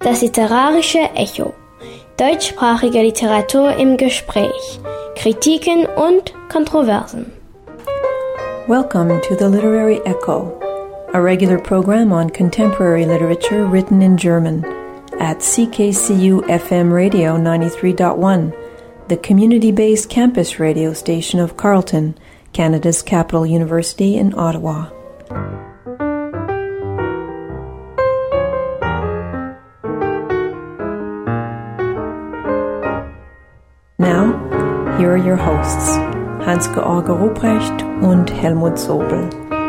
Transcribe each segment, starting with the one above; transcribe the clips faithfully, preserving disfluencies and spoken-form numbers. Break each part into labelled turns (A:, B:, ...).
A: Das literarische Echo. Deutschsprachige Literatur im Gespräch. Kritiken und Kontroversen.
B: Welcome to the Literary Echo, a regular program on contemporary literature written in German at C K C U F M Radio ninety-three point one, the community-based campus radio station of Carleton, Canada's capital university in Ottawa. Now, here are your hosts, Hans-George Ruprecht und Helmut Sobel.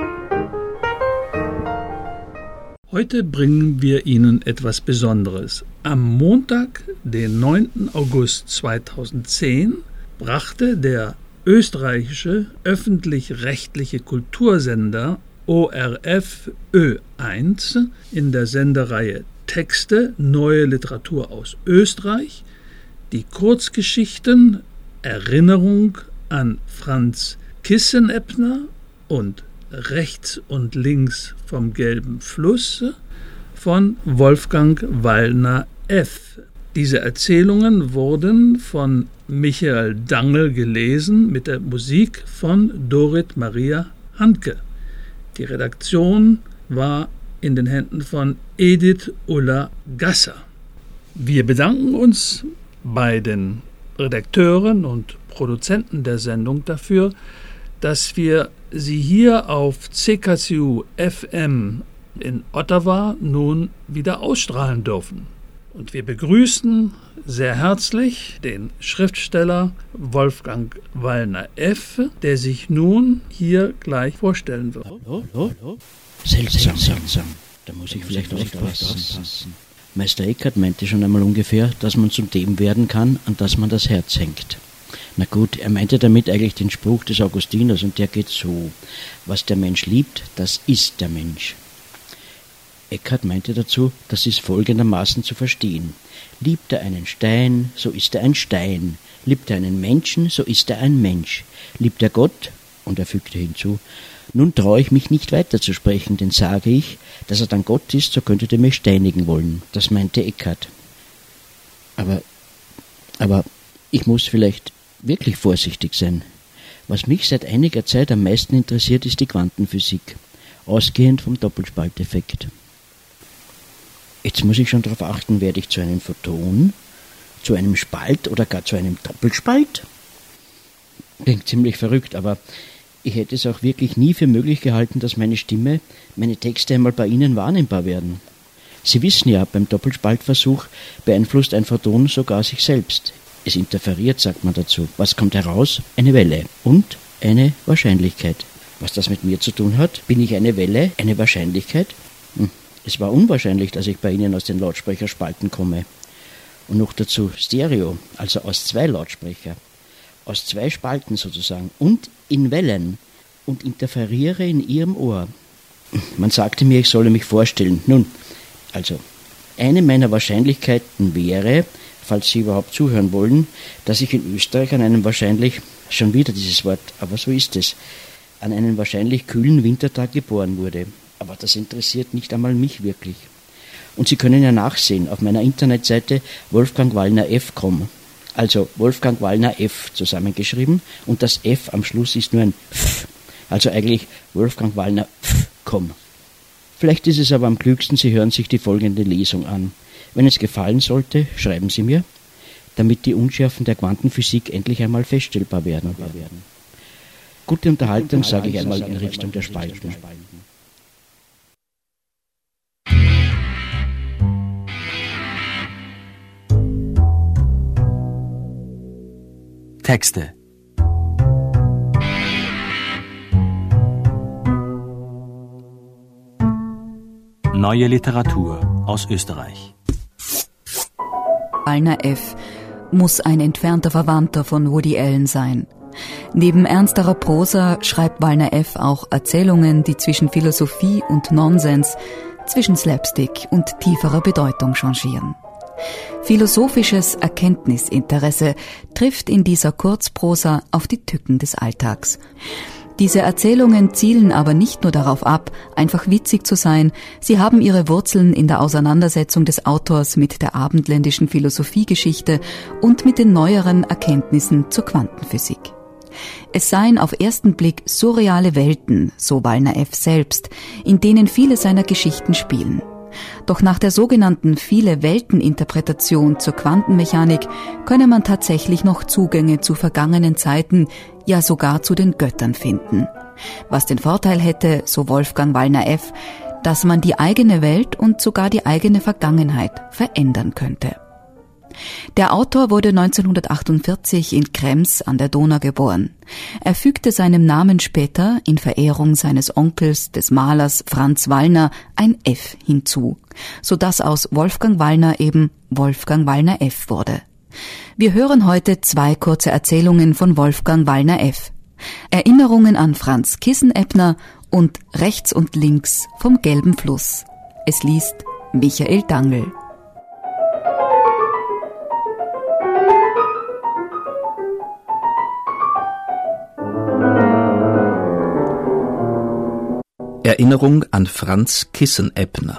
C: Heute bringen wir Ihnen etwas Besonderes. Am Montag, den neunten August zweitausendzehn, brachte der österreichische öffentlich-rechtliche Kultursender O R F Ö eins in der Sendereihe Texte, neue Literatur aus Österreich die Kurzgeschichten Erinnerung an Franz Kisseneppner und Rechts und links vom gelben Fluss von Wolfgang Wallner F. Diese Erzählungen wurden von Michael Dangl gelesen mit der Musik von Dorit Maria Handke. Die Redaktion war in den Händen von Edith Ulla Gasser. Wir bedanken uns bei den Redakteuren und Produzenten der Sendung dafür, dass wir sie hier auf C K C U F M in Ottawa nun wieder ausstrahlen dürfen. Und wir begrüßen sehr herzlich den Schriftsteller Wolfgang Wallner F., der sich nun hier gleich vorstellen wird.
D: Hallo, hallo. Seltsam, seltsam. Da muss ich vielleicht aufpassen. Meister Eckhart meinte schon einmal ungefähr, dass man zum dem werden kann, an das man das Herz hängt. Na gut, er meinte damit eigentlich den Spruch des Augustinus und der geht so: Was der Mensch liebt, das ist der Mensch. Eckhart meinte dazu, das ist folgendermaßen zu verstehen: Liebt er einen Stein, so ist er ein Stein. Liebt er einen Menschen, so ist er ein Mensch. Liebt er Gott, und er fügte hinzu, nun traue ich mich nicht weiterzusprechen, denn sage ich, dass er dann Gott ist, so könntet ihr mich steinigen wollen. Das meinte Eckhart. Aber, aber ich muss vielleicht wirklich vorsichtig sein. Was mich seit einiger Zeit am meisten interessiert, ist die Quantenphysik, ausgehend vom Doppelspalteffekt. Jetzt muss ich schon darauf achten, werde ich zu einem Photon, zu einem Spalt oder gar zu einem Doppelspalt? Klingt ziemlich verrückt, aber ich hätte es auch wirklich nie für möglich gehalten, dass meine Stimme, meine Texte einmal bei Ihnen wahrnehmbar werden. Sie wissen ja, beim Doppelspaltversuch beeinflusst ein Photon sogar sich selbst. Es interferiert, sagt man dazu. Was kommt heraus? Eine Welle und eine Wahrscheinlichkeit. Was das mit mir zu tun hat? Bin ich eine Welle, eine Wahrscheinlichkeit? Hm. Es war unwahrscheinlich, dass ich bei Ihnen aus den Lautsprecherspalten komme. Und noch dazu Stereo, also aus zwei Lautsprecher. Aus zwei Spalten sozusagen und in Wellen und interferiere in Ihrem Ohr. Man sagte mir, ich solle mich vorstellen. Nun, also, eine meiner Wahrscheinlichkeiten wäre, falls Sie überhaupt zuhören wollen, dass ich in Österreich an einem wahrscheinlich, schon wieder dieses Wort, aber so ist es, an einem wahrscheinlich kühlen Wintertag geboren wurde. Aber das interessiert nicht einmal mich wirklich. Und Sie können ja nachsehen auf meiner Internetseite wolfgang wallner f punkt com. Also Wolfgang Wallner F zusammengeschrieben und das F am Schluss ist nur ein F, also eigentlich Wolfgang Wallner F punkt com. Vielleicht ist es aber am klügsten, Sie hören sich die folgende Lesung an. Wenn es gefallen sollte, schreiben Sie mir, damit die Unschärfen der Quantenphysik endlich einmal feststellbar werden. Gute Unterhaltung, sage ich einmal in Richtung der Spalten.
E: Texte. Neue Literatur aus Österreich.
F: Wallner F. muss ein entfernter Verwandter von Woody Allen sein. Neben ernsterer Prosa schreibt Wallner F. auch Erzählungen, die zwischen Philosophie und Nonsens, zwischen Slapstick und tieferer Bedeutung changieren. Philosophisches Erkenntnisinteresse trifft in dieser Kurzprosa auf die Tücken des Alltags. Diese Erzählungen zielen aber nicht nur darauf ab, einfach witzig zu sein, sie haben ihre Wurzeln in der Auseinandersetzung des Autors mit der abendländischen Philosophiegeschichte und mit den neueren Erkenntnissen zur Quantenphysik. Es seien auf ersten Blick surreale Welten, so Wallner F. selbst, in denen viele seiner Geschichten spielen. Doch nach der sogenannten Viele-Welten-Interpretation zur Quantenmechanik könne man tatsächlich noch Zugänge zu vergangenen Zeiten, ja sogar zu den Göttern finden. Was den Vorteil hätte, so Wolfgang Wallner F., dass man die eigene Welt und sogar die eigene Vergangenheit verändern könnte. Der Autor wurde neunzehnhundertachtundvierzig in Krems an der Donau geboren. Er fügte seinem Namen später, in Verehrung seines Onkels, des Malers Franz Wallner, ein F hinzu, sodass aus Wolfgang Wallner eben Wolfgang Wallner F. wurde. Wir hören heute zwei kurze Erzählungen von Wolfgang Wallner F. Erinnerungen an Franz Kisseneppner und Rechts und Links vom gelben Fluss. Es liest Michael Dangl.
G: Erinnerung an Franz Kisseneppner.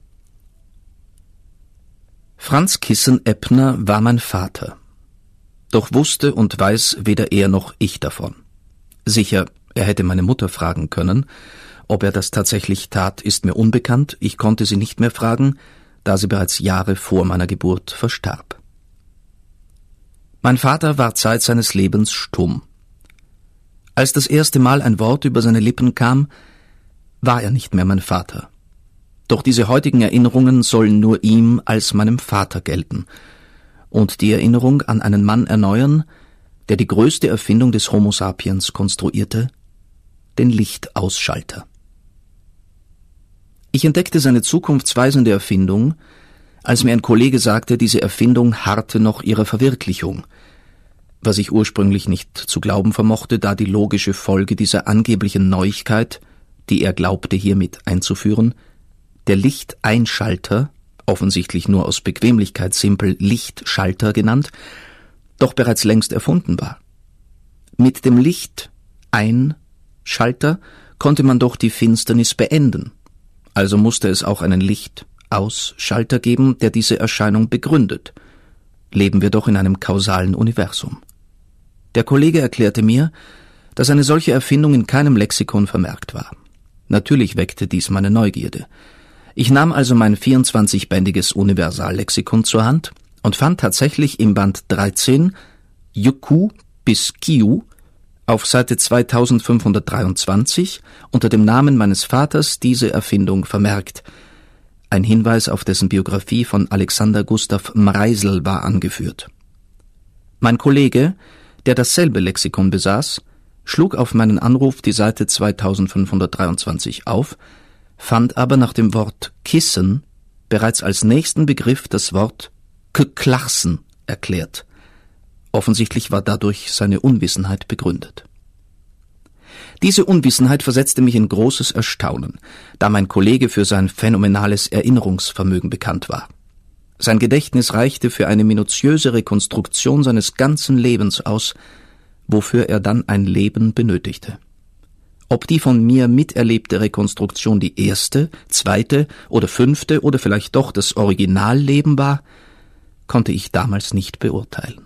G: Franz Kisseneppner war mein Vater. Doch wusste und weiß weder er noch ich davon. Sicher, er hätte meine Mutter fragen können. Ob er das tatsächlich tat, ist mir unbekannt. Ich konnte sie nicht mehr fragen, da sie bereits Jahre vor meiner Geburt verstarb. Mein Vater war Zeit seines Lebens stumm. Als das erste Mal ein Wort über seine Lippen kam, war er nicht mehr mein Vater. Doch diese heutigen Erinnerungen sollen nur ihm als meinem Vater gelten und die Erinnerung an einen Mann erneuern, der die größte Erfindung des Homo sapiens konstruierte, den Lichtausschalter. Ich entdeckte seine zukunftsweisende Erfindung, als mir ein Kollege sagte, diese Erfindung harrte noch ihrer Verwirklichung, was ich ursprünglich nicht zu glauben vermochte, da die logische Folge dieser angeblichen Neuigkeit, die er glaubte hiermit einzuführen, der Lichteinschalter, offensichtlich nur aus Bequemlichkeit simpel Lichtschalter genannt, doch bereits längst erfunden war. Mit dem Lichteinschalter konnte man doch die Finsternis beenden, also musste es auch einen Lichtausschalter geben, der diese Erscheinung begründet. Leben wir doch in einem kausalen Universum. Der Kollege erklärte mir, dass eine solche Erfindung in keinem Lexikon vermerkt war. Natürlich weckte dies meine Neugierde. Ich nahm also mein vierundzwanzigbändiges Universallexikon zur Hand und fand tatsächlich im Band dreizehn, Yuku bis Kiu, auf Seite zweitausendfünfhundertdreiundzwanzig unter dem Namen meines Vaters diese Erfindung vermerkt. Ein Hinweis auf dessen Biografie von Alexander Gustav Mreisel war angeführt. Mein Kollege, der dasselbe Lexikon besaß, schlug auf meinen Anruf die Seite zweitausendfünfhundertdreiundzwanzig auf, fand aber nach dem Wort Kissen bereits als nächsten Begriff das Wort Kklachsen erklärt. Offensichtlich war dadurch seine Unwissenheit begründet. Diese Unwissenheit versetzte mich in großes Erstaunen, da mein Kollege für sein phänomenales Erinnerungsvermögen bekannt war. Sein Gedächtnis reichte für eine minutiöse Rekonstruktion seines ganzen Lebens aus, wofür er dann ein Leben benötigte. Ob die von mir miterlebte Rekonstruktion die erste, zweite oder fünfte oder vielleicht doch das Originalleben war, konnte ich damals nicht beurteilen.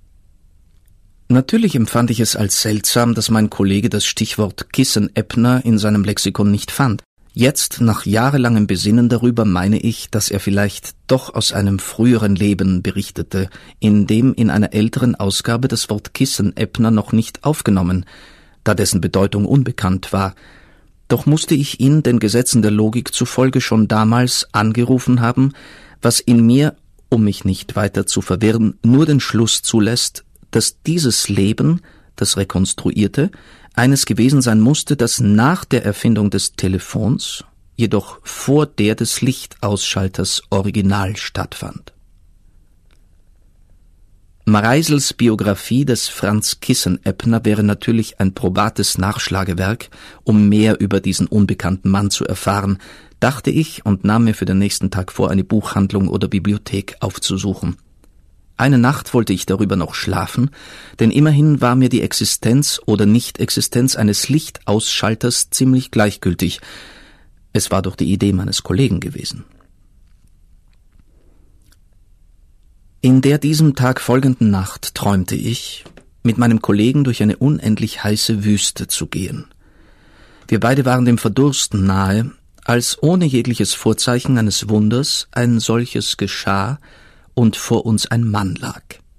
G: Natürlich empfand ich es als seltsam, dass mein Kollege das Stichwort Kisseneppner in seinem Lexikon nicht fand. Jetzt, nach jahrelangem Besinnen darüber, meine ich, dass er vielleicht doch aus einem früheren Leben berichtete, in dem in einer älteren Ausgabe das Wort Kisseneppner noch nicht aufgenommen, da dessen Bedeutung unbekannt war. Doch musste ich ihn den Gesetzen der Logik zufolge schon damals angerufen haben, was in mir, um mich nicht weiter zu verwirren, nur den Schluss zulässt, dass dieses Leben, das Rekonstruierte, eines gewesen sein musste, das nach der Erfindung des Telefons, jedoch vor der des Lichtausschalters original stattfand. Mreisels Biografie des Franz Kisseneppner wäre natürlich ein probates Nachschlagewerk, um mehr über diesen unbekannten Mann zu erfahren, dachte ich und nahm mir für den nächsten Tag vor, eine Buchhandlung oder Bibliothek aufzusuchen. Eine Nacht wollte ich darüber noch schlafen, denn immerhin war mir die Existenz oder Nicht-Existenz eines Lichtausschalters ziemlich gleichgültig. Es war doch die Idee meines Kollegen gewesen. In der diesem Tag folgenden Nacht träumte ich, mit meinem Kollegen durch eine unendlich heiße Wüste zu gehen. Wir beide waren dem Verdursten nahe, als ohne jegliches Vorzeichen eines Wunders ein solches geschah und vor uns ein Mann lag.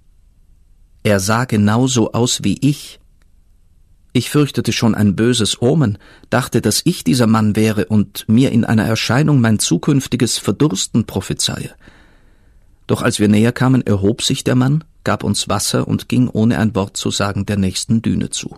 G: Er sah genauso aus wie ich. Ich fürchtete schon ein böses Omen, dachte, dass ich dieser Mann wäre und mir in einer Erscheinung mein zukünftiges Verdursten prophezeie. Doch als wir näher kamen, erhob sich der Mann, gab uns Wasser und ging ohne ein Wort zu sagen der nächsten Düne zu.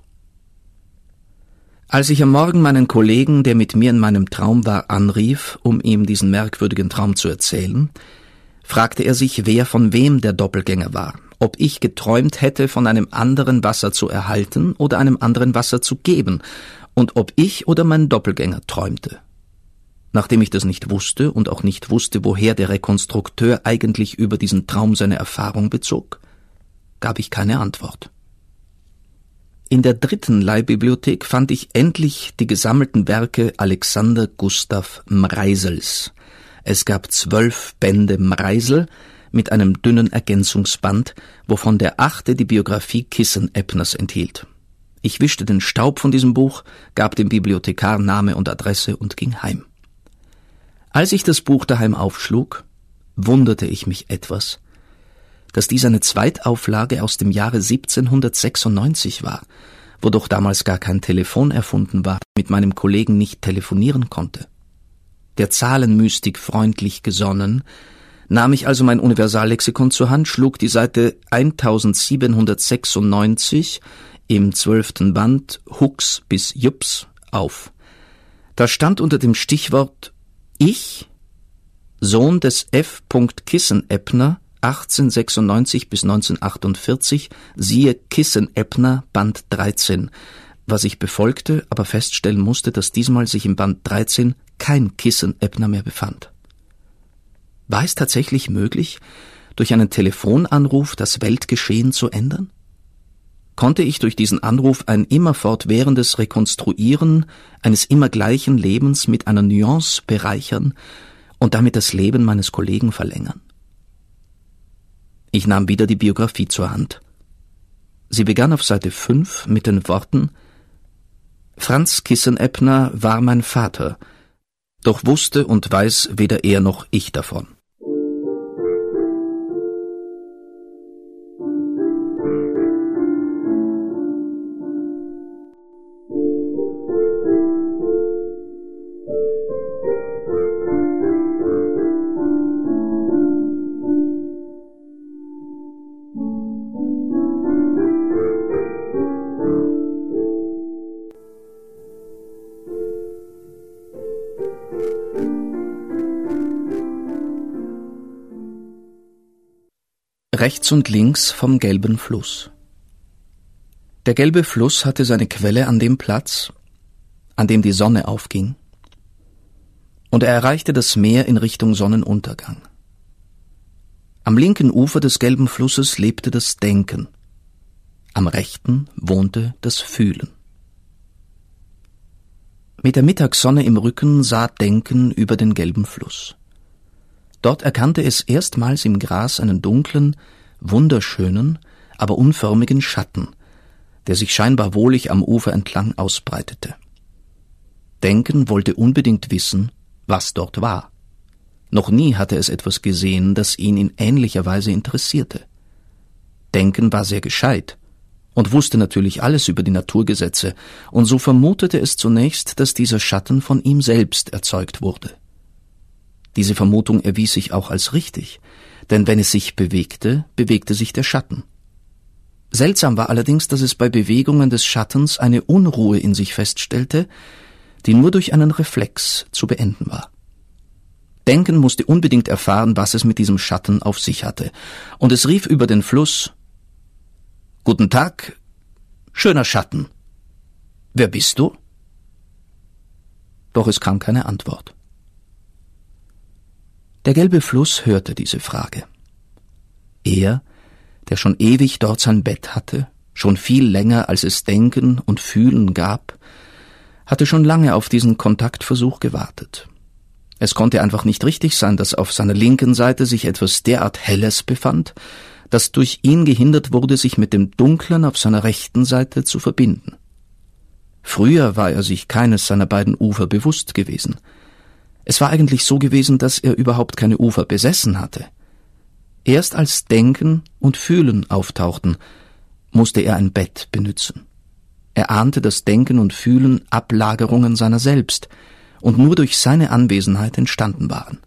G: Als ich am Morgen meinen Kollegen, der mit mir in meinem Traum war, anrief, um ihm diesen merkwürdigen Traum zu erzählen, fragte er sich, wer von wem der Doppelgänger war, ob ich geträumt hätte, von einem anderen Wasser zu erhalten oder einem anderen Wasser zu geben, und ob ich oder mein Doppelgänger träumte. Nachdem ich das nicht wusste und auch nicht wusste, woher der Rekonstrukteur eigentlich über diesen Traum seine Erfahrung bezog, gab ich keine Antwort. In der dritten Leihbibliothek fand ich endlich die gesammelten Werke Alexander Gustav Mreisels. Es gab zwölf Bände Mreisel mit einem dünnen Ergänzungsband, wovon der achte die Biografie Kissen-Eppners enthielt. Ich wischte den Staub von diesem Buch, gab dem Bibliothekar Name und Adresse und ging heim. Als ich das Buch daheim aufschlug, wunderte ich mich etwas, dass dies eine Zweitauflage aus dem Jahre siebzehnhundertsechsundneunzig war, wo doch damals gar kein Telefon erfunden war, mit meinem Kollegen nicht telefonieren konnte. Der Zahlenmystik freundlich gesonnen, nahm ich also mein Universallexikon zur Hand, schlug die Seite eintausendsiebenhundertsechsundneunzig im zwölften Band Hux bis Jups auf. Da stand unter dem Stichwort Ich, Sohn des F. Kissen-Eppner, achtzehnhundertsechsundneunzig bis neunzehnhundertachtundvierzig, siehe Kissen-Eppner, Band dreizehn, was ich befolgte, aber feststellen musste, dass diesmal sich im Band dreizehn kein Kissen-Eppner mehr befand. War es tatsächlich möglich, durch einen Telefonanruf das Weltgeschehen zu ändern? Konnte ich durch diesen Anruf ein immerfortwährendes Rekonstruieren eines immer gleichen Lebens mit einer Nuance bereichern und damit das Leben meines Kollegen verlängern? Ich nahm wieder die Biografie zur Hand. Sie begann auf Seite fünf mit den Worten: Franz Kissen-Eppner war mein Vater, doch wusste und weiß weder er noch ich davon. Rechts und links vom gelben Fluss. Der gelbe Fluss hatte seine Quelle an dem Platz, an dem die Sonne aufging, und er erreichte das Meer in Richtung Sonnenuntergang. Am linken Ufer des gelben Flusses lebte das Denken, am rechten wohnte das Fühlen. Mit der Mittagssonne im Rücken sah Denken über den gelben Fluss. Dort erkannte es erstmals im Gras einen dunklen, wunderschönen, aber unförmigen Schatten, der sich scheinbar wohlig am Ufer entlang ausbreitete. Denken wollte unbedingt wissen, was dort war. Noch nie hatte es etwas gesehen, das ihn in ähnlicher Weise interessierte. Denken war sehr gescheit und wusste natürlich alles über die Naturgesetze, und so vermutete es zunächst, dass dieser Schatten von ihm selbst erzeugt wurde. Diese Vermutung erwies sich auch als richtig, denn wenn es sich bewegte, bewegte sich der Schatten. Seltsam war allerdings, dass es bei Bewegungen des Schattens eine Unruhe in sich feststellte, die nur durch einen Reflex zu beenden war. Denken musste unbedingt erfahren, was es mit diesem Schatten auf sich hatte, und es rief über den Fluss: »Guten Tag, schöner Schatten. Wer bist du?« Doch es kam keine Antwort. Der gelbe Fluss hörte diese Frage. Er, der schon ewig dort sein Bett hatte, schon viel länger als es Denken und Fühlen gab, hatte schon lange auf diesen Kontaktversuch gewartet. Es konnte einfach nicht richtig sein, dass auf seiner linken Seite sich etwas derart Helles befand, das durch ihn gehindert wurde, sich mit dem Dunklen auf seiner rechten Seite zu verbinden. Früher war er sich keines seiner beiden Ufer bewusst gewesen. Es war eigentlich so gewesen, dass er überhaupt keine Ufer besessen hatte. Erst als Denken und Fühlen auftauchten, musste er ein Bett benützen. Er ahnte, dass Denken und Fühlen Ablagerungen seiner selbst und nur durch seine Anwesenheit entstanden waren.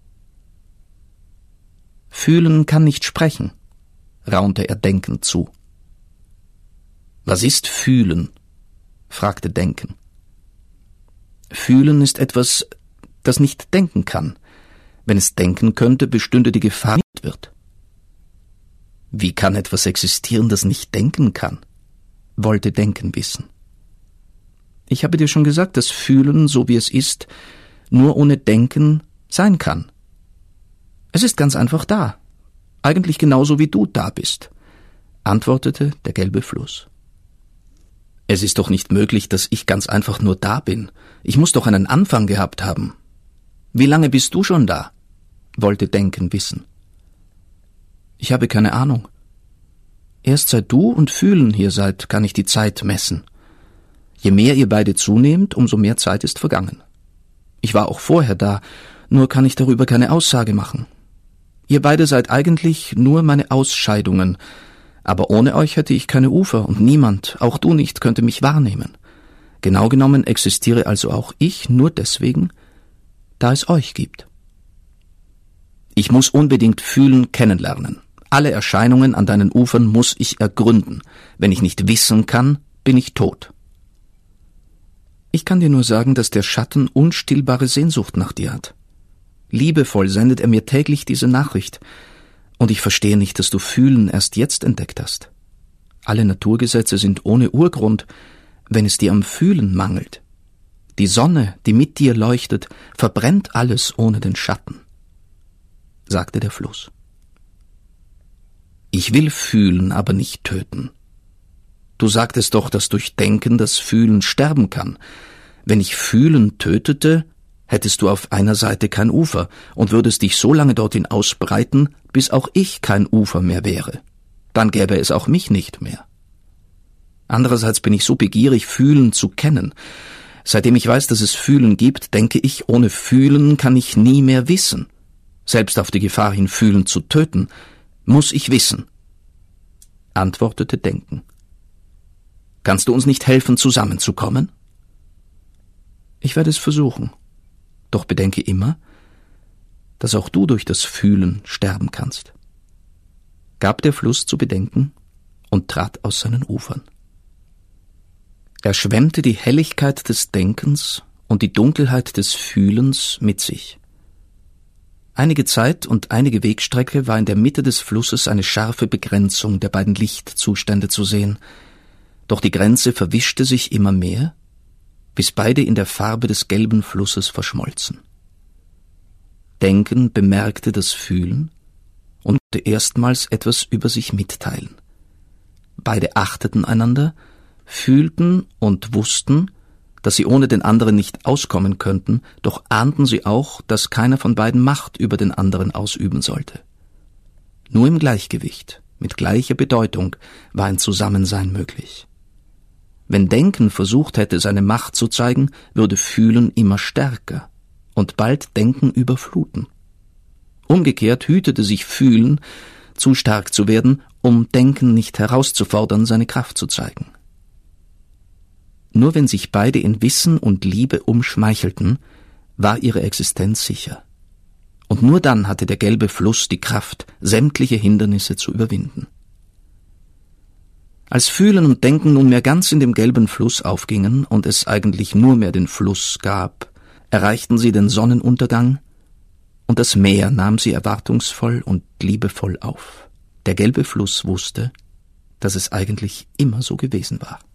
G: Fühlen kann nicht sprechen, raunte er Denken zu. Was ist Fühlen? Fragte Denken. Fühlen ist etwas, das nicht denken kann. Wenn es denken könnte, bestünde die Gefahr, nicht wird. Wie kann etwas existieren, das nicht denken kann? Wollte Denken wissen. Ich habe dir schon gesagt, dass Fühlen, so wie es ist, nur ohne Denken sein kann. Es ist ganz einfach da. Eigentlich genauso wie du da bist, antwortete der gelbe Fluss. Es ist doch nicht möglich, dass ich ganz einfach nur da bin. Ich muss doch einen Anfang gehabt haben. Wie lange bist du schon da? Wollte Denken wissen. Ich habe keine Ahnung. Erst seit du und Fühlen hier seid, kann ich die Zeit messen. Je mehr ihr beide zunehmt, umso mehr Zeit ist vergangen. Ich war auch vorher da, nur kann ich darüber keine Aussage machen. Ihr beide seid eigentlich nur meine Ausscheidungen, aber ohne euch hätte ich keine Ufer und niemand, auch du nicht, könnte mich wahrnehmen. Genau genommen existiere also auch ich nur deswegen, da es euch gibt. Ich muss unbedingt Fühlen kennenlernen. Alle Erscheinungen an deinen Ufern muss ich ergründen. Wenn ich nicht wissen kann, bin ich tot. Ich kann dir nur sagen, dass der Schatten unstillbare Sehnsucht nach dir hat. Liebevoll sendet er mir täglich diese Nachricht, und ich verstehe nicht, dass du Fühlen erst jetzt entdeckt hast. Alle Naturgesetze sind ohne Urgrund, wenn es dir am Fühlen mangelt. Die Sonne, die mit dir leuchtet, verbrennt alles ohne den Schatten, sagte der Fluss. Ich will fühlen, aber nicht töten. Du sagtest doch, dass durch Denken das Fühlen sterben kann. Wenn ich Fühlen tötete, hättest du auf einer Seite kein Ufer und würdest dich so lange dorthin ausbreiten, bis auch ich kein Ufer mehr wäre. Dann gäbe es auch mich nicht mehr. Andererseits bin ich so begierig, Fühlen zu kennen. Seitdem ich weiß, dass es Fühlen gibt, denke ich, ohne Fühlen kann ich nie mehr wissen. Selbst auf die Gefahr hin, Fühlen zu töten, muss ich wissen, antwortete Denken. Kannst du uns nicht helfen, zusammenzukommen? Ich werde es versuchen, doch bedenke immer, dass auch du durch das Fühlen sterben kannst, gab der Fluss zu bedenken und trat aus seinen Ufern. Er schwemmte die Helligkeit des Denkens und die Dunkelheit des Fühlens mit sich. Einige Zeit und einige Wegstrecke war in der Mitte des Flusses eine scharfe Begrenzung der beiden Lichtzustände zu sehen, doch die Grenze verwischte sich immer mehr, bis beide in der Farbe des gelben Flusses verschmolzen. Denken bemerkte das Fühlen und konnte erstmals etwas über sich mitteilen. Beide achteten einander, fühlten und wussten, dass sie ohne den anderen nicht auskommen könnten, doch ahnten sie auch, dass keiner von beiden Macht über den anderen ausüben sollte. Nur im Gleichgewicht, mit gleicher Bedeutung, war ein Zusammensein möglich. Wenn Denken versucht hätte, seine Macht zu zeigen, würde Fühlen immer stärker und bald Denken überfluten. Umgekehrt hütete sich Fühlen, zu stark zu werden, um Denken nicht herauszufordern, seine Kraft zu zeigen. Nur wenn sich beide in Wissen und Liebe umschmeichelten, war ihre Existenz sicher. Und nur dann hatte der gelbe Fluss die Kraft, sämtliche Hindernisse zu überwinden. Als Fühlen und Denken nunmehr ganz in dem gelben Fluss aufgingen und es eigentlich nur mehr den Fluss gab, erreichten sie den Sonnenuntergang, und das Meer nahm sie erwartungsvoll und liebevoll auf. Der gelbe Fluss wusste, dass es eigentlich immer so gewesen war.